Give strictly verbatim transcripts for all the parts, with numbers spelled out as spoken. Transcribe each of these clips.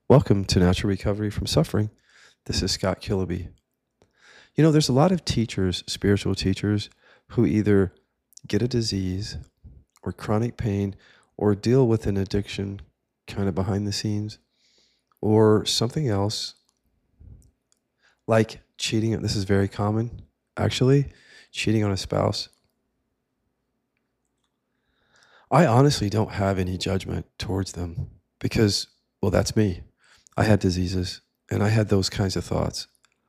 Welcome to Natural Recovery from Suffering. This is Scott Killaby. You know, there's a lot of teachers, spiritual teachers, who either get a disease or chronic pain or deal with an addiction kind of behind the scenes or something else like cheating. This is very common, actually, cheating on a spouse. I honestly don't have any judgment towards them because, well, that's me. I had diseases and I had those kinds of thoughts.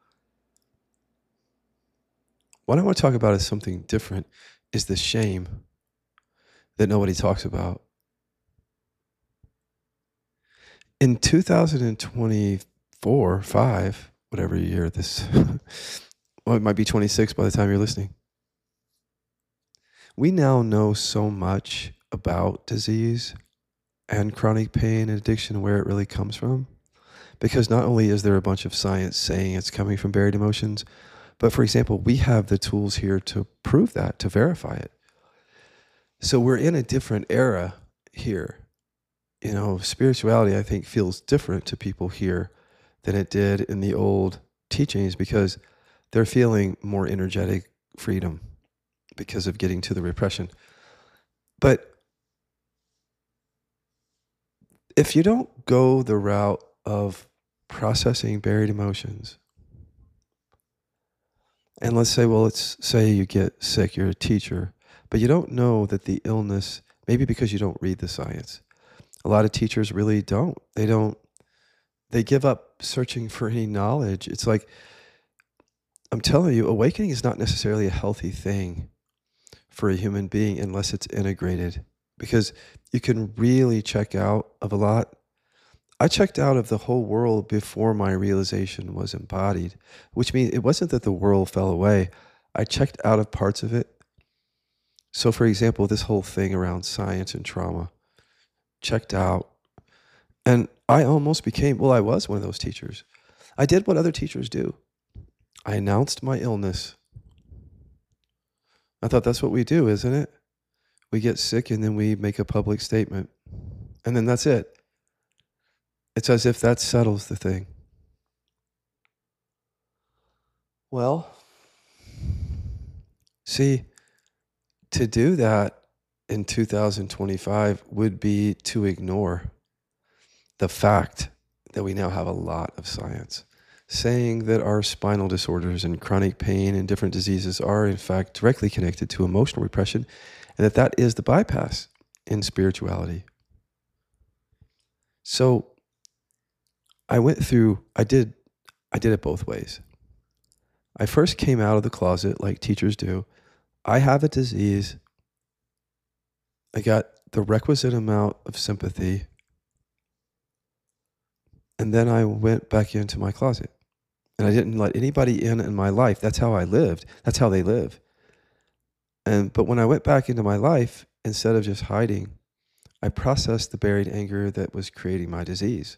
What I want to talk about is something different, is the shame that nobody talks about. In two thousand twenty-four, five, whatever year this, well, it might be twenty-six by the time you're listening. We now know so much about disease and chronic pain and addiction and where it really comes from. Because not only is there a bunch of science saying it's coming from buried emotions, but for example, we have the tools here to prove that, to verify it. So we're in a different era here. You know, spirituality, I think, feels different to people here than it did in the old teachings because they're feeling more energetic freedom because of getting to the repression. But if you don't go the route of processing buried emotions, and let's say, well, let's say you get sick, you're a teacher, but you don't know that the illness, maybe because you don't read the science. A lot of teachers really don't. They don't, they give up searching for any knowledge. It's like, I'm telling you, awakening is not necessarily a healthy thing for a human being unless it's integrated, because you can really check out of a lot. I checked out of the whole world before my realization was embodied, which means it wasn't that the world fell away. I checked out of parts of it. So for example, this whole thing around science and trauma, checked out. And I almost became, well, I was one of those teachers. I did what other teachers do. I announced my illness. I thought that's what we do, isn't it? We get sick and then we make a public statement. And then that's it. It's as if that settles the thing. Well, see, to do that in two thousand twenty-five would be to ignore the fact that we now have a lot of science saying that our spinal disorders and chronic pain and different diseases are in fact directly connected to emotional repression, and that that is the bypass in spirituality. So I went through, I did, I did it both ways. I first came out of the closet like teachers do. I have a disease. I got the requisite amount of sympathy. And then I went back into my closet. And I didn't let anybody in in my life. That's how I lived. That's how they live. And but when I went back into my life, instead of just hiding, I processed the buried anger that was creating my disease.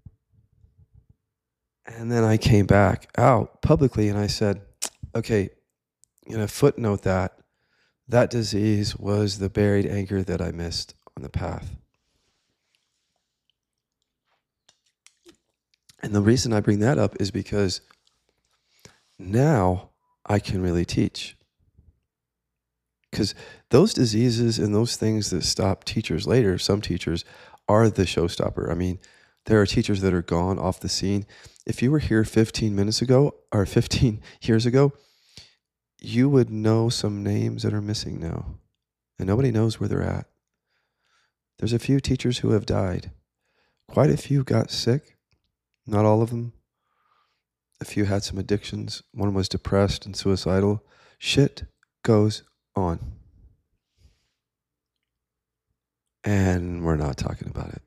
And then I came back out publicly and I said, okay, you know, footnote that, that disease was the buried anger that I missed on the path. And the reason I bring that up is because now I can really teach. Because those diseases and those things that stop teachers later, some teachers, are the showstopper. I mean, there are teachers that are gone off the scene. If you were here fifteen minutes ago or fifteen years ago, you would know some names that are missing now. And nobody knows where they're at. There's a few teachers who have died. Quite a few got sick. Not all of them. A few had some addictions. One was depressed and suicidal. Shit goes on. And we're not talking about it.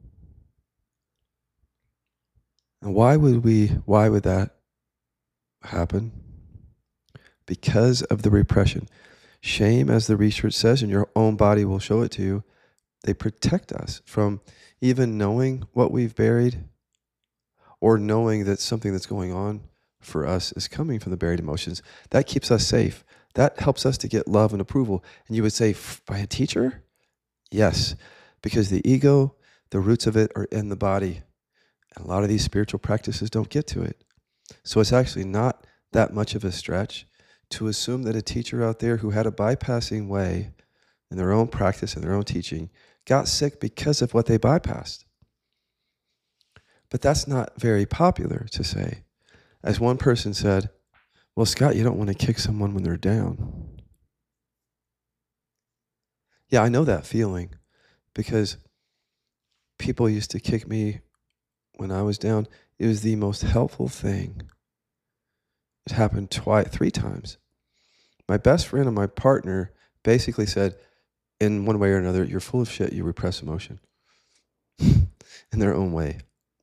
And why would we, why would that happen? Because of the repression. Shame, as the research says, and your own body will show it to you, they protect us from even knowing what we've buried or knowing that something that's going on for us is coming from the buried emotions. That keeps us safe. That helps us to get love and approval. And you would say, by a teacher? Yes, because the ego, the roots of it are in the body. And a lot of these spiritual practices don't get to it. So it's actually not that much of a stretch to assume that a teacher out there who had a bypassing way in their own practice and their own teaching got sick because of what they bypassed. But that's not very popular to say. As one person said, well, Scott, you don't want to kick someone when they're down. Yeah, I know that feeling because people used to kick me when I was down. It was the most helpful thing. It happened twice, three times. My best friend and my partner basically said, in one way or another, you're full of shit, you repress emotion in their own way.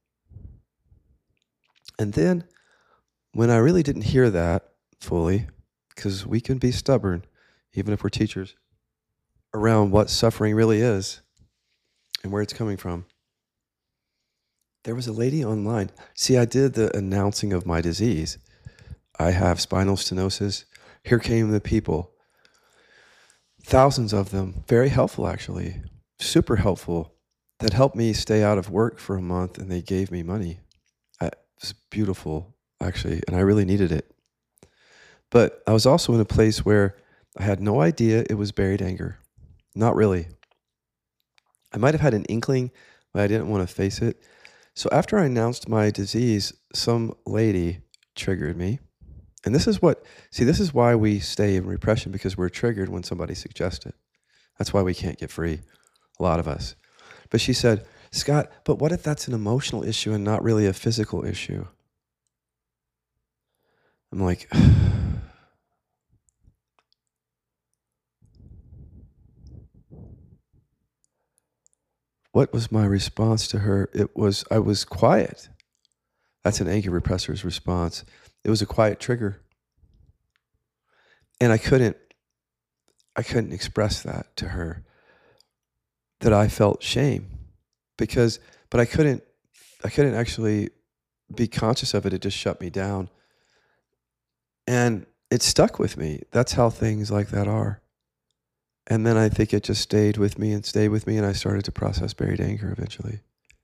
And then when I really didn't hear that fully, because we can be stubborn, even if we're teachers, around what suffering really is and where it's coming from, there was a lady online. See, I did the announcing of my disease. I have spinal stenosis. Here came the people. Thousands of them, very helpful actually, super helpful, that helped me stay out of work for a month, and they gave me money. I, it was beautiful, actually, and I really needed it. But I was also in a place where I had no idea it was buried anger. Not really. I might have had an inkling, but I didn't want to face it. So after I announced my disease, some lady triggered me. And this is what, see, this is why we stay in repression, because we're triggered when somebody suggests it. That's why we can't get free, a lot of us. But she said, Scott, but what if that's an emotional issue and not really a physical issue? I'm like, what was my response to her? It was, I was quiet. That's an anger repressor's response. It was a quiet trigger. And I couldn't, I couldn't express that to her, that I felt shame because, but I couldn't, I couldn't actually be conscious of it. It just shut me down. And it stuck with me. That's how things like that are. And then I think it just stayed with me and stayed with me, and I started to process buried anger eventually.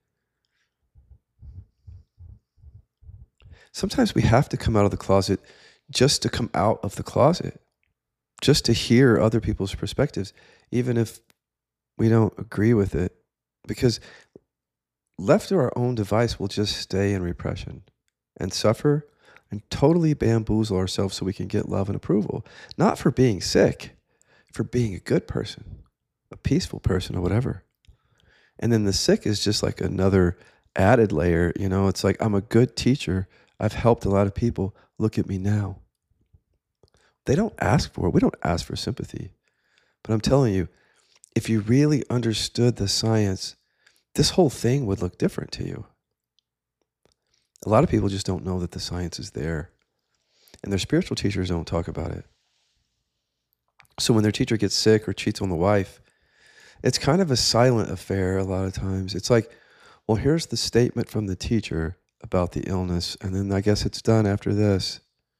Sometimes we have to come out of the closet just to come out of the closet, just to hear other people's perspectives, even if we don't agree with it, because left to our own device, we'll just stay in repression and suffer and totally bamboozle ourselves so we can get love and approval, not for being sick, for being a good person, a peaceful person or whatever. And then the sick is just like another added layer. You know, it's like, I'm a good teacher. I've helped a lot of people. Look at me now. They don't ask for it. We don't ask for sympathy. But I'm telling you, if you really understood the science, this whole thing would look different to you. A lot of people just don't know that the science is there. And their spiritual teachers don't talk about it. So when their teacher gets sick or cheats on the wife, it's kind of a silent affair a lot of times. It's like, well, here's the statement from the teacher about the illness, and then I guess it's done after this.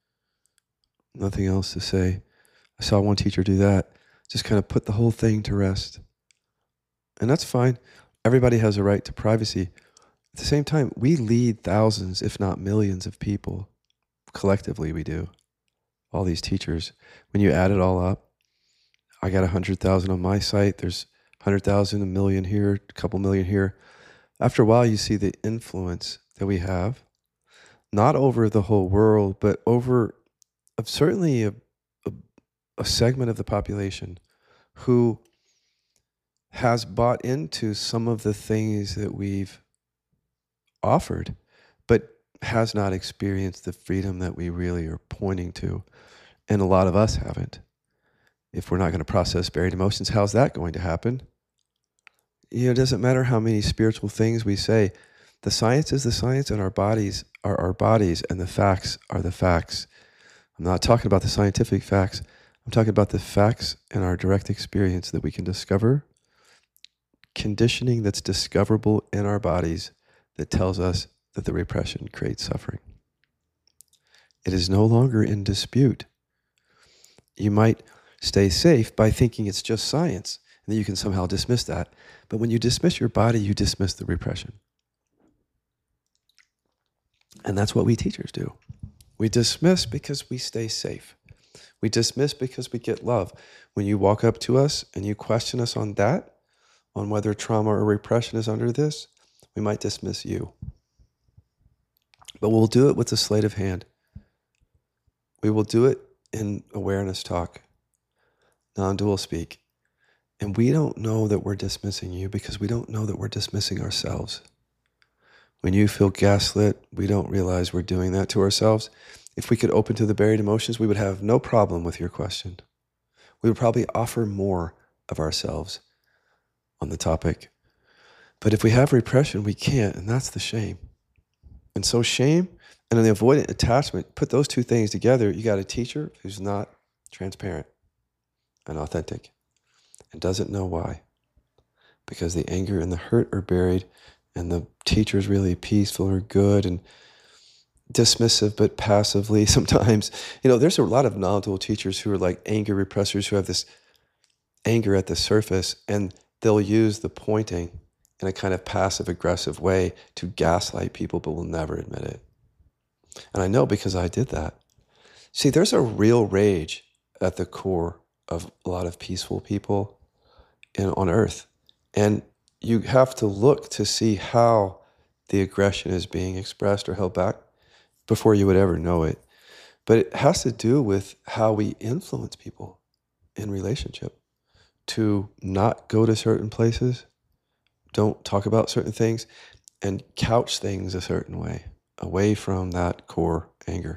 Nothing else to say. I saw one teacher do that. Just kind of put the whole thing to rest. And that's fine. Everybody has a right to privacy. At the same time, we lead thousands, if not millions of people. Collectively, we do. All these teachers. When you add it all up, I got one hundred thousand on my site. There's one hundred thousand, a million here, a couple million here. After a while, you see the influence that we have, not over the whole world, but over a, certainly a, a, a segment of the population who has bought into some of the things that we've offered, but has not experienced the freedom that we really are pointing to. And a lot of us haven't. If we're not going to process buried emotions, how's that going to happen? You know, it doesn't matter how many spiritual things we say. The science is the science, and our bodies are our bodies, and the facts are the facts. I'm not talking about the scientific facts. I'm talking about the facts in our direct experience that we can discover, conditioning that's discoverable in our bodies that tells us that the repression creates suffering. It is no longer in dispute. You might stay safe by thinking it's just science, and that you can somehow dismiss that. But when you dismiss your body, you dismiss the repression. And that's what we teachers do. We dismiss because we stay safe. We dismiss because we get love. When you walk up to us and you question us on that, on whether trauma or repression is under this, we might dismiss you. But we'll do it with a sleight of hand. We will do it in awareness talk, non-dual speak. And we don't know that we're dismissing you because we don't know that we're dismissing ourselves. When you feel gaslit, we don't realize we're doing that to ourselves. If we could open to the buried emotions, we would have no problem with your question. We would probably offer more of ourselves on the topic. But if we have repression, we can't, and that's the shame. And so shame and the avoidant attachment, put those two things together, you got a teacher who's not transparent and authentic and doesn't know why. Because the anger and the hurt are buried, and the teacher is really peaceful or good and dismissive, but passively sometimes. You know, there's a lot of non-dual teachers who are like anger repressors who have this anger at the surface, and they'll use the pointing in a kind of passive aggressive way to gaslight people, but will never admit it. And I know because I did that. See, there's a real rage at the core of a lot of peaceful people in, on earth. And you have to look to see how the aggression is being expressed or held back before you would ever know it. But it has to do with how we influence people in relationship to not go to certain places, don't talk about certain things, and couch things a certain way, away from that core anger.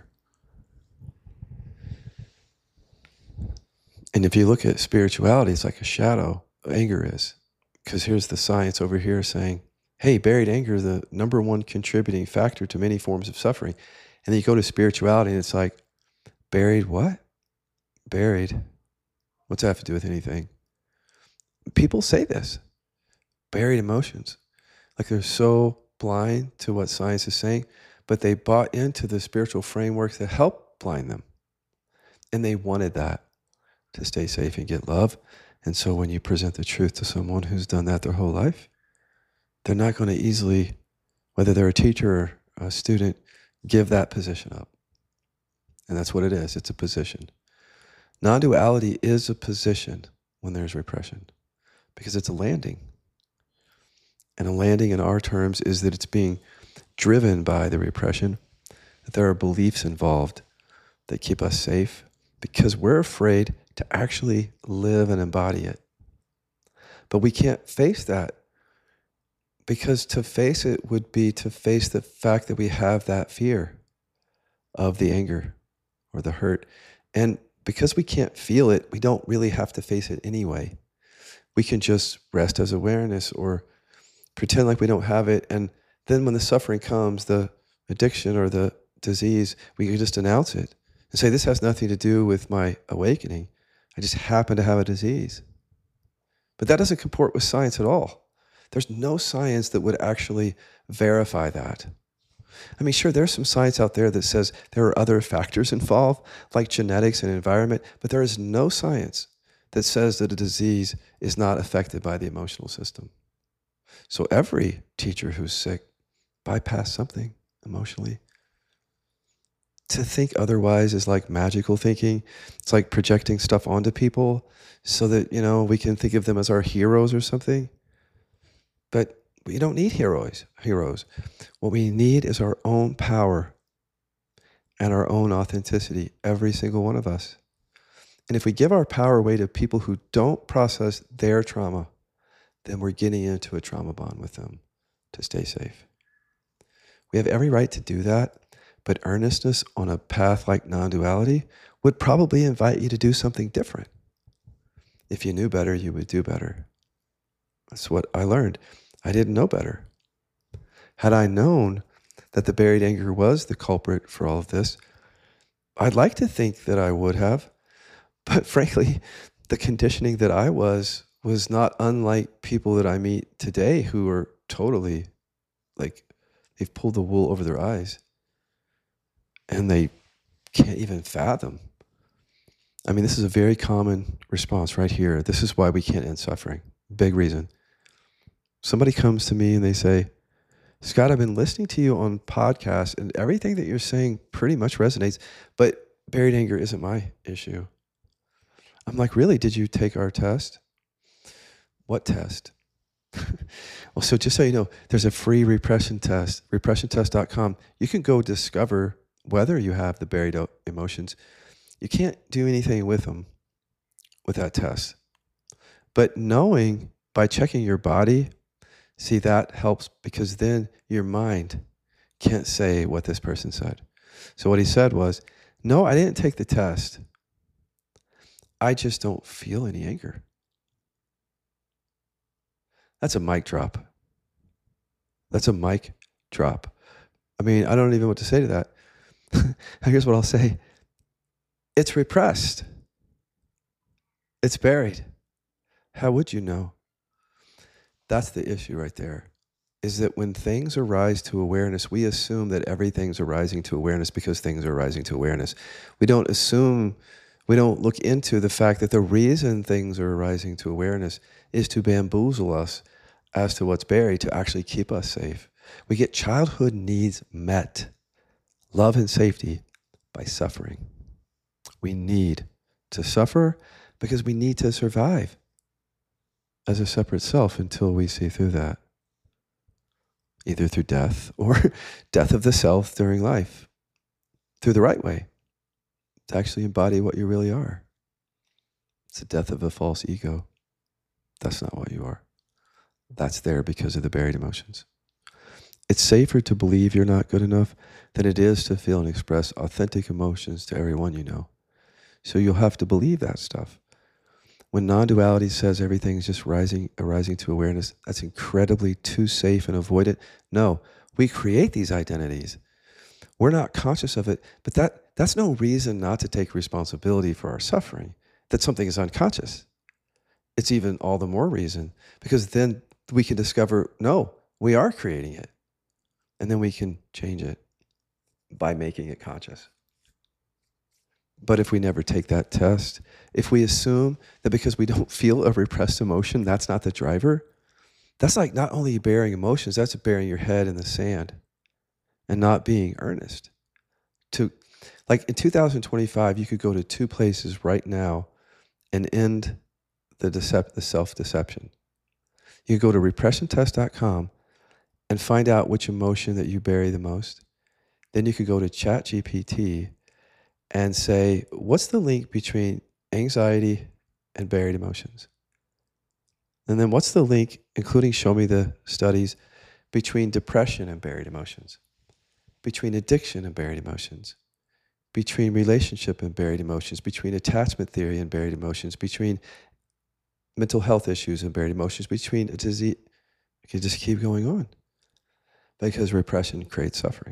And if you look at spirituality, it's like a shadow, anger is. Because here's the science over here saying, hey, buried anger is the number one contributing factor to many forms of suffering. And then you go to spirituality and it's like, buried what? Buried. What's that have to do with anything? People say this. Buried emotions. Like they're so blind to what science is saying, but they bought into the spiritual frameworks that help blind them. And they wanted that to stay safe and get love. And so when you present the truth to someone who's done that their whole life, they're not going to easily, whether they're a teacher or a student, give that position up. And that's what it is. It's a position. Non-duality is a position when there's repression because it's a landing. And a landing in our terms is that it's being driven by the repression, that there are beliefs involved that keep us safe because we're afraid to actually live and embody it. But we can't face that because to face it would be to face the fact that we have that fear of the anger or the hurt. And because we can't feel it, we don't really have to face it anyway. We can just rest as awareness or pretend like we don't have it. And then when the suffering comes, the addiction or the disease, we can just announce it and say, this has nothing to do with my awakening. I just happen to have a disease. But that doesn't comport with science at all. There's no science that would actually verify that. I mean, sure, there's some science out there that says there are other factors involved, like genetics and environment, but there is no science that says that a disease is not affected by the emotional system. So every teacher who's sick bypassed something emotionally. To think otherwise is like magical thinking. It's like projecting stuff onto people so that, you know, we can think of them as our heroes or something. But we don't need heroes. Heroes. What we need is our own power and our own authenticity, every single one of us. And if we give our power away to people who don't process their trauma, then we're getting into a trauma bond with them to stay safe. We have every right to do that. But earnestness on a path like non-duality would probably invite you to do something different. If you knew better, you would do better. That's what I learned. I didn't know better. Had I known that the buried anger was the culprit for all of this, I'd like to think that I would have. But frankly, the conditioning that I was was not unlike people that I meet today who are totally like, they've pulled the wool over their eyes. And they can't even fathom. I mean, this is a very common response right here. This is why we can't end suffering. Big reason. Somebody comes to me and they say, Scott, I've been listening to you on podcasts, and everything that you're saying pretty much resonates, but buried anger isn't my issue. I'm like, really? Did you take our test? What test? Well, so just so you know, there's a free repression test, repression test dot com. You can go discover whether you have the buried emotions. You can't do anything with them with that test. But knowing by checking your body, see, that helps, because then your mind can't say what this person said. So what he said was, no, I didn't take the test. I just don't feel any anger. That's a mic drop. That's a mic drop. I mean, I don't even know what to say to that. Here's what I'll say. It's repressed. It's buried. How would you know? That's the issue right there, is that when things arise to awareness, we assume that everything's arising to awareness because things are rising to awareness. We don't assume, we don't look into the fact that the reason things are arising to awareness is to bamboozle us as to what's buried, to actually keep us safe. We get childhood needs met, love and safety, by suffering. We need to suffer because we need to survive as a separate self until we see through that, either through death or death of the self during life, through the right way, to actually embody what you really are. It's the death of a false ego. That's not what you are. That's there because of the buried emotions. It's safer to believe you're not good enough than it is to feel and express authentic emotions to everyone you know. So you'll have to believe that stuff. When non-duality says everything's just rising, arising to awareness, that's incredibly too safe and avoid it. No, we create these identities. We're not conscious of it, but that, that's no reason not to take responsibility for our suffering, that something is unconscious. It's even all the more reason, because then we can discover, no, we are creating it. And then we can change it by making it conscious. But if we never take that test, if we assume that because we don't feel a repressed emotion, that's not the driver, that's like not only burying emotions, that's burying your head in the sand and not being earnest. To, like in two thousand twenty-five, you could go to two places right now and end the, decept- the self-deception. You could go to repression test dot com and find out which emotion that you bury the most. Then you could go to ChatGPT and say, what's the link between anxiety and buried emotions? And then what's the link, including show me the studies, between depression and buried emotions, between addiction and buried emotions, between relationship and buried emotions, between attachment theory and buried emotions, between mental health issues and buried emotions, between a disease. You can just keep going on, because repression creates suffering.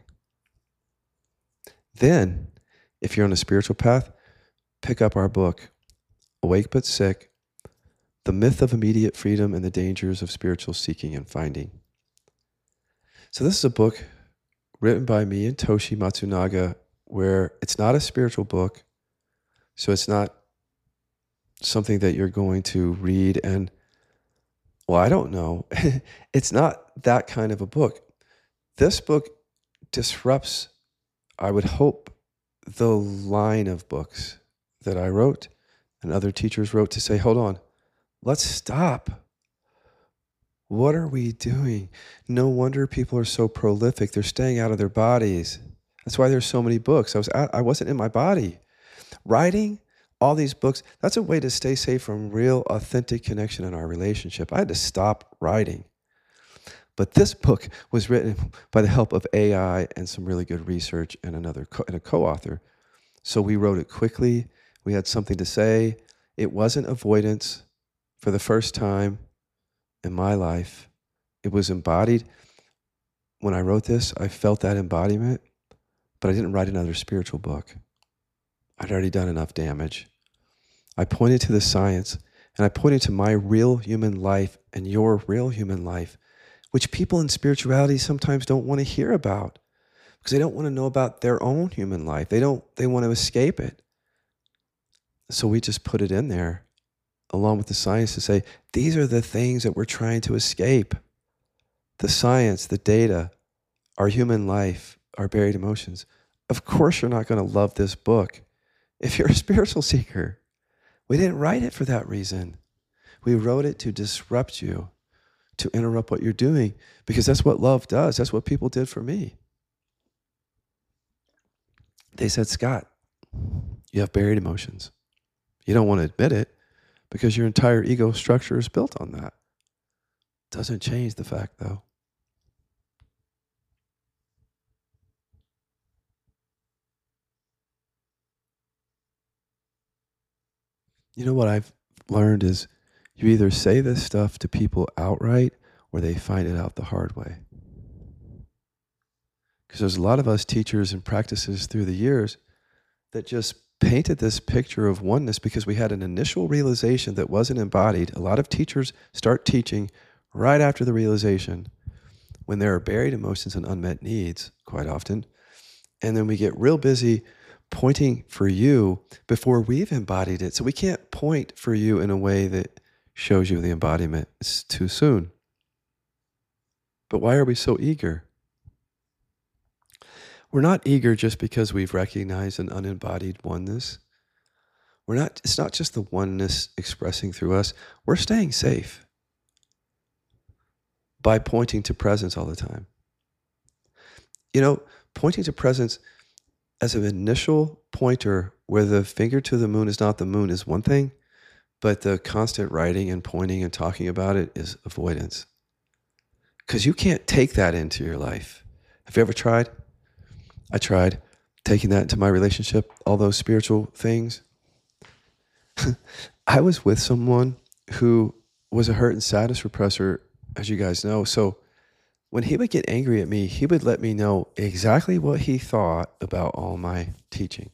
Then, if you're on a spiritual path, pick up our book, Awake But Sick, The Myth of Immediate Freedom and the Dangers of Spiritual Seeking and Finding. So this is a book written by me and Toshi Matsunaga, where it's not a spiritual book, so it's not something that you're going to read and, well, I don't know. It's not that kind of a book. This book disrupts, I would hope, the line of books that I wrote and other teachers wrote to say, hold on, let's stop. What are we doing? No wonder people are so prolific. They're staying out of their bodies. That's why there's so many books. I was out, I wasn't in my body. Writing all these books, that's a way to stay safe from real, authentic connection in our relationship. I had to stop writing. But this book was written by the help of A I and some really good research and another co- and a co-author. So we wrote it quickly. We had something to say. It wasn't avoidance for the first time in my life. It was embodied. When I wrote this, I felt that embodiment, but I didn't write another spiritual book. I'd already done enough damage. I pointed to the science, and I pointed to my real human life and your real human life, which people in spirituality sometimes don't want to hear about because they don't want to know about their own human life. They don't, they want to escape it. So we just put it in there along with the science to say, these are the things that we're trying to escape. The science, the data, our human life, our buried emotions, of course you're not going to love this book if you're a spiritual seeker. We didn't write it for that reason. We wrote it to disrupt you, to interrupt what you're doing, because that's what love does. That's what people did for me. They said, Scott, you have buried emotions. You don't want to admit it because your entire ego structure is built on that. Doesn't change the fact, though. You know what I've learned is you either say this stuff to people outright or they find it out the hard way. Because there's a lot of us teachers and practices through the years that just painted this picture of oneness because we had an initial realization that wasn't embodied. A lot of teachers start teaching right after the realization when there are buried emotions and unmet needs quite often. And then we get real busy pointing for you before we've embodied it. So we can't point for you in a way that shows you the embodiment. It's too soon. But why are we so eager? We're not eager just because we've recognized an unembodied oneness. We're not, it's not just the oneness expressing through us. We're staying safe by pointing to presence all the time. You know, pointing to presence as an initial pointer where the finger to the moon is not the moon is one thing, but the constant writing and pointing and talking about it is avoidance. Because you can't take that into your life. Have you ever tried? I tried taking that into my relationship, all those spiritual things. I was with someone who was a hurt and sadness repressor, as you guys know. So when he would get angry at me, he would let me know exactly what he thought about all my teaching.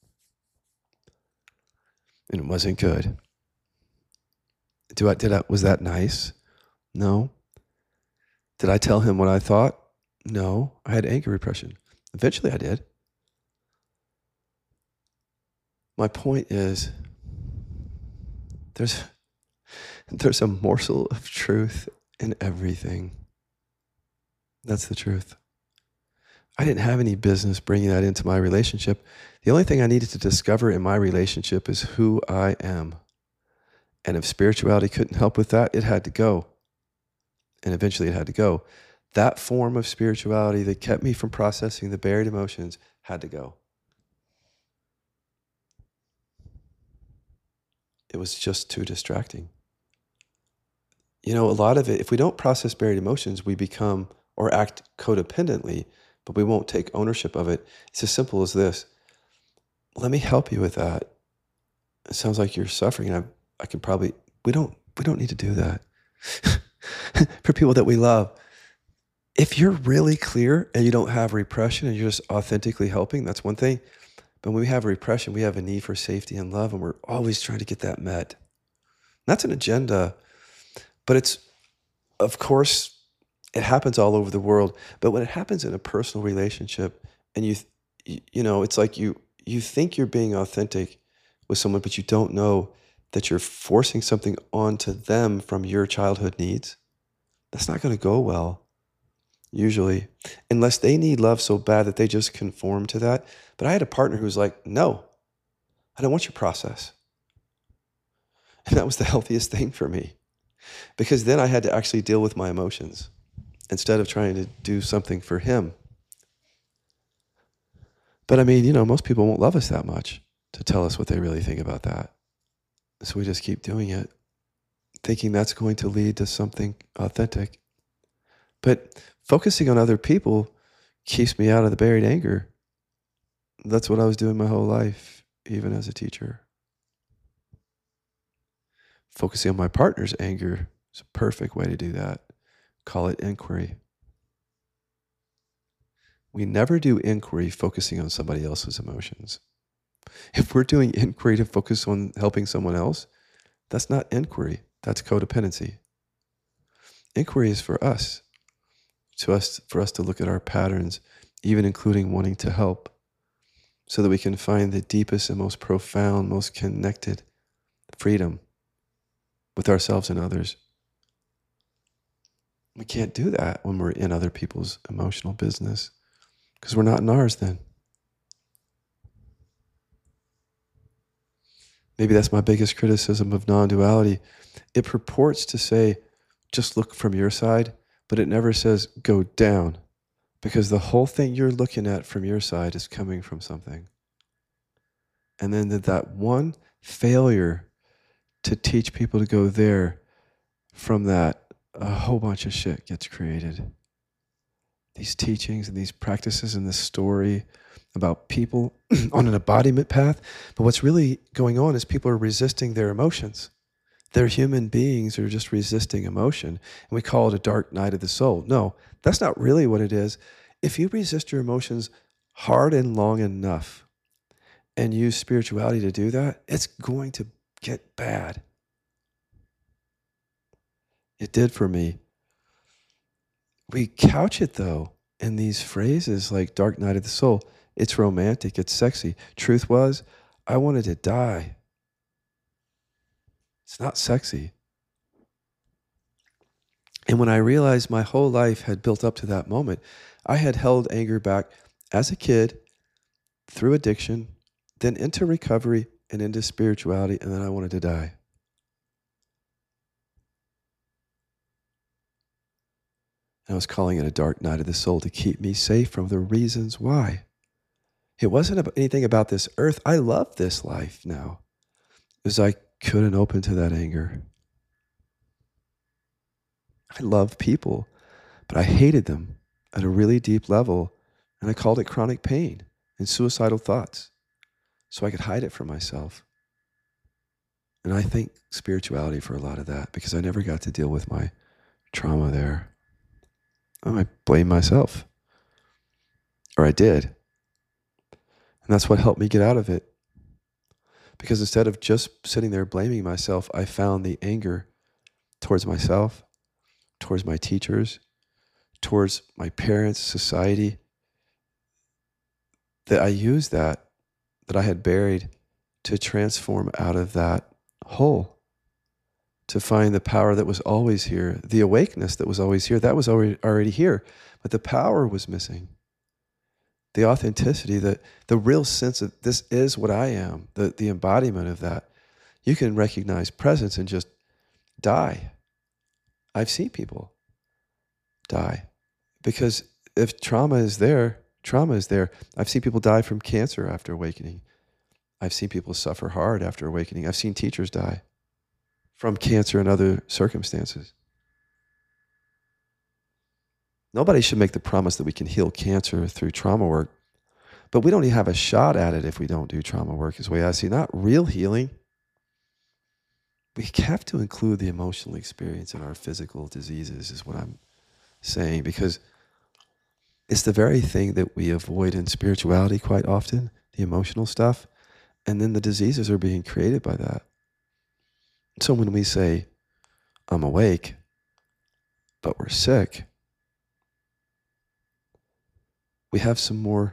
And it wasn't good. Do I, did I, was that nice? No. Did I tell him what I thought? No. I had anger repression. Eventually I did. My point is, there's, there's a morsel of truth in everything. That's the truth. I didn't have any business bringing that into my relationship. The only thing I needed to discover in my relationship is who I am. And if spirituality couldn't help with that, it had to go. And eventually it had to go. That form of spirituality that kept me from processing the buried emotions had to go. It was just too distracting. You know, a lot of it, if we don't process buried emotions, we become or act codependently, but we won't take ownership of it. It's as simple as this. Let me help you with that. It sounds like you're suffering. I, I can probably, we don't, we don't need to do that. For people that we love, if you're really clear and you don't have repression and you're just authentically helping, that's one thing. But when we have repression, we have a need for safety and love, and we're always trying to get that met. That's an agenda, but it's, of course, it happens all over the world. But when it happens in a personal relationship, and you, you know, it's like you, you think you're being authentic with someone, but you don't know that you're forcing something onto them from your childhood needs. That's not going to go well, usually, unless they need love so bad that they just conform to that. But I had a partner who was like, no, I don't want your process. And that was the healthiest thing for me, because then I had to actually deal with my emotions instead of trying to do something for him. But I mean, you know, most people won't love us that much to tell us what they really think about that. So we just keep doing it, thinking that's going to lead to something authentic. But focusing on other people keeps me out of the buried anger. That's what I was doing my whole life, even as a teacher. Focusing on my partner's anger is a perfect way to do that. Call it inquiry. We never do inquiry focusing on somebody else's emotions. If we're doing inquiry to focus on helping someone else, that's not inquiry. That's codependency. Inquiry is for us, to us, for us to look at our patterns, even including wanting to help, so that we can find the deepest and most profound, most connected freedom with ourselves and others. We can't do that when we're in other people's emotional business because we're not in ours then. Maybe that's my biggest criticism of non-duality. It purports to say, just look from your side, but it never says go down, because the whole thing you're looking at from your side is coming from something. And then that one failure to teach people to go there, from that, a whole bunch of shit gets created. These teachings and these practices and this story about people on an embodiment path. But what's really going on is people are resisting their emotions. They're human beings who are just resisting emotion. And we call it a dark night of the soul. No, that's not really what it is. If you resist your emotions hard and long enough and use spirituality to do that, it's going to get bad. It did for me. We couch it, though, in these phrases like dark night of the soul. It's romantic. It's sexy. Truth was, I wanted to die. It's not sexy. And when I realized my whole life had built up to that moment, I had held anger back as a kid, through addiction, then into recovery and into spirituality, and then I wanted to die. I was calling it a dark night of the soul to keep me safe from the reasons why. It wasn't about anything about this earth. I love this life now, as I couldn't open to that anger. I love people, but I hated them at a really deep level, and I called it chronic pain and suicidal thoughts, so I could hide it from myself. And I thank spirituality for a lot of that, because I never got to deal with my trauma there. Oh, I blame myself. Or I did. And that's what helped me get out of it. Because instead of just sitting there blaming myself, I found the anger towards myself, towards my teachers, towards my parents, society, that I used that, that I had buried, to transform out of that hole, to find the power that was always here, the awakeness that was always here. That was already already here, but the power was missing. The authenticity, the, the real sense of this is what I am, the, the embodiment of that. You can recognize presence and just die. I've seen people die because if trauma is there, trauma is there. I've seen people die from cancer after awakening. I've seen people suffer hard after awakening. I've seen teachers die from cancer and other circumstances. Nobody should make the promise that we can heal cancer through trauma work, but we don't even have a shot at it if we don't do trauma work, is the way I see it. Not real healing. We have to include the emotional experience in our physical diseases, is what I'm saying, because it's the very thing that we avoid in spirituality quite often, the emotional stuff, and then the diseases are being created by that. So when we say, I'm awake, but we're sick, we have some more,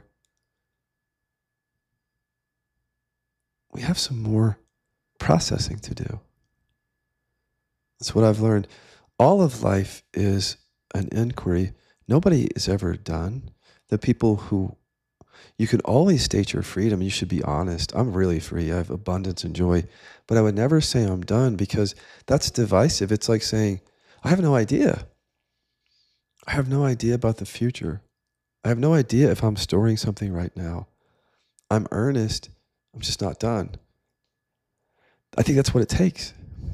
we have some more processing to do. That's what I've learned. All of life is an inquiry. Nobody is ever done. The people who, you can always state your freedom. You should be honest. I'm really free. I have abundance and joy. But I would never say I'm done, because that's divisive. It's like saying, I have no idea. I have no idea about the future. I have no idea if I'm storing something right now. I'm earnest. I'm just not done. I think that's what it takes.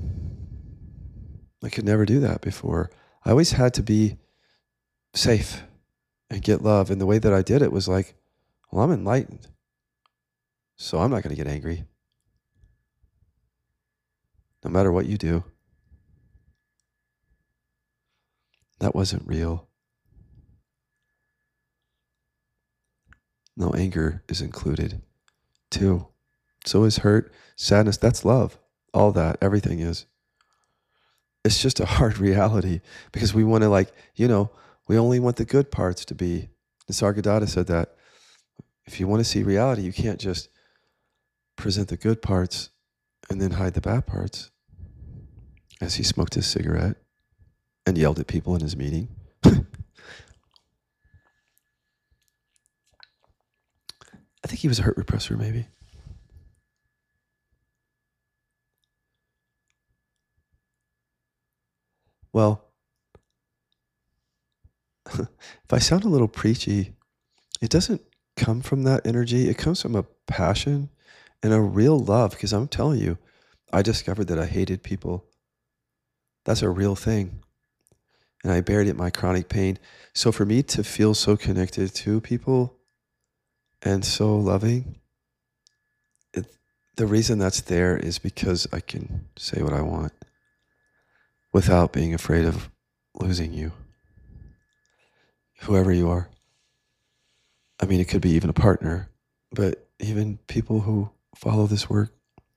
I could never do that before. I always had to be safe and get love. And the way that I did it was like, well, I'm enlightened, so I'm not going to get angry, no matter what you do. That wasn't real. No, anger is included too. So is hurt, sadness. That's love. All that, everything is. It's just a hard reality, because we want to, like, you know, we only want the good parts to be. Nisargadatta said that. If you want to see reality, you can't just present the good parts and then hide the bad parts. As he smoked his cigarette. and yelled at people in his meeting. I think he was a hurt repressor, maybe. Well, if I sound a little preachy, it doesn't come from that energy. It comes from a passion and a real love, because I'm telling you, I discovered that I hated people. That's a real thing. And I buried it in my chronic pain. So for me to feel so connected to people and so loving, it, the reason that's there is because I can say what I want without being afraid of losing you, whoever you are. I mean, it could be even a partner, but even people who follow this work.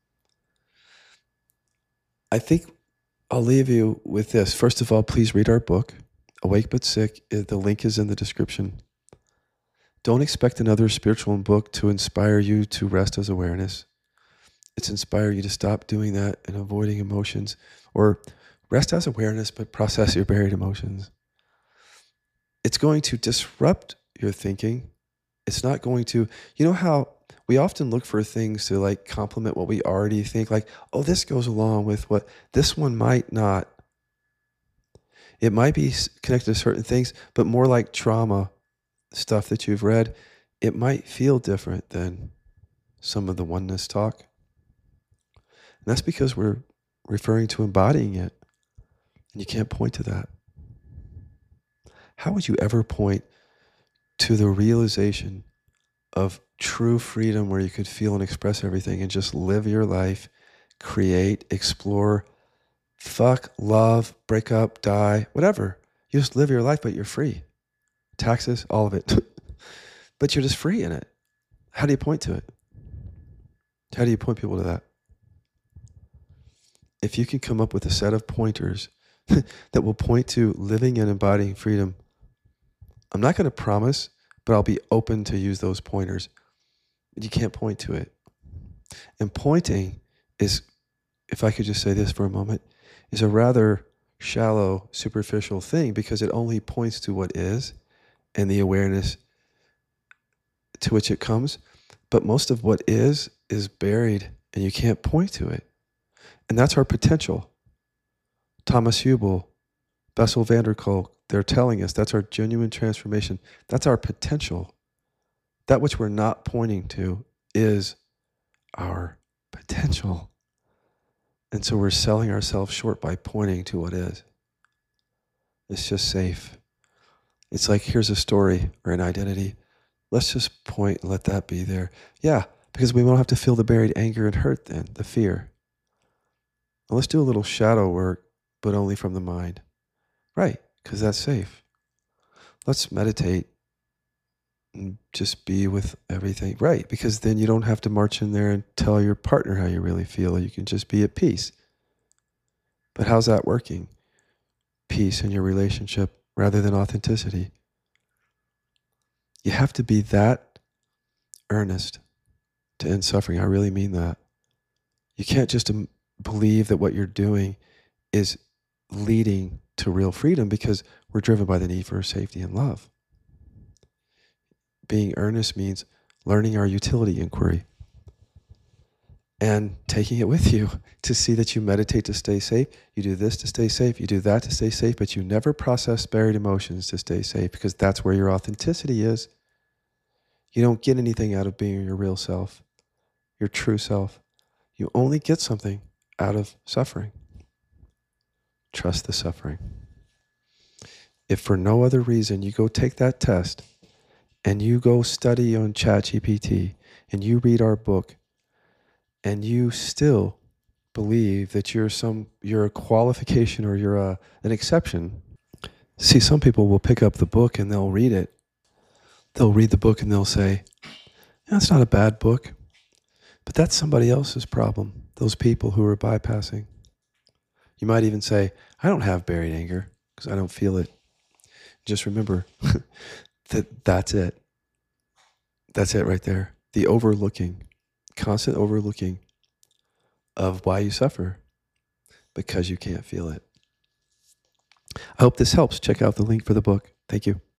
I think I'll leave you with this. First of all, please read our book, Awake But Sick. The link is in the description. Don't expect another spiritual book to inspire you to rest as awareness. It's inspire you to stop doing that and avoiding emotions, or rest as awareness, but process your buried emotions. It's going to disrupt your thinking. It's not going to, you know how we often look for things to like complement what we already think, like, oh, this goes along with what, this one might not. It might be connected to certain things, but more like trauma stuff that you've read, it might feel different than some of the oneness talk. And that's because we're referring to embodying it. And you can't point to that. How would you ever point to the realization of true freedom where you could feel and express everything and just live your life, create, explore, fuck, love, break up, die, whatever. You just live your life, but you're free. Taxes, all of it. But you're just free in it. How do you point to it? How do you point people to that? If you can come up with a set of pointers that will point to living and embodying freedom, I'm not going to promise, but I'll be open to use those pointers. You can't point to it. And pointing is, if I could just say this for a moment, is a rather shallow, superficial thing, because it only points to what is and the awareness to which it comes. But most of what is, is buried, and you can't point to it. And that's our potential. Thomas Hubel, Bessel van der Kolk, they're telling us that's our genuine transformation. That's our potential. That which we're not pointing to is our potential. And so we're selling ourselves short by pointing to what is. It's just safe. It's like, here's a story or an identity. Let's just point and let that be there. Yeah, because we won't have to feel the buried anger and hurt then, the fear. Well, let's do a little shadow work, but only from the mind. Right, because that's safe. Let's meditate and just be with everything. Right, because then you don't have to march in there and tell your partner how you really feel. You can just be at peace. But how's that working? Peace in your relationship rather than authenticity. You have to be that earnest to end suffering. I really mean that. You can't just um, believe that what you're doing is leading to real freedom, because we're driven by the need for safety and love. Being earnest means learning our utility inquiry and taking it with you to see that you meditate to stay safe. You do this to stay safe. You do that to stay safe, but you never process buried emotions to stay safe, because that's where your authenticity is. You don't get anything out of being your real self, your true self. You only get something out of suffering. Trust the suffering. If for no other reason you go take that test and you go study on ChatGPT and you read our book and you still believe that you're some you're a qualification or you're a, an exception. See, some people will pick up the book and they'll read it. They'll read the book and they'll say, that's not a bad book, but that's somebody else's problem, those people who are bypassing. You might even say, I don't have buried anger because I don't feel it. Just remember that that's it. That's it right there. The overlooking, constant overlooking of why you suffer, because you can't feel it. I hope this helps. Check out the link for the book. Thank you.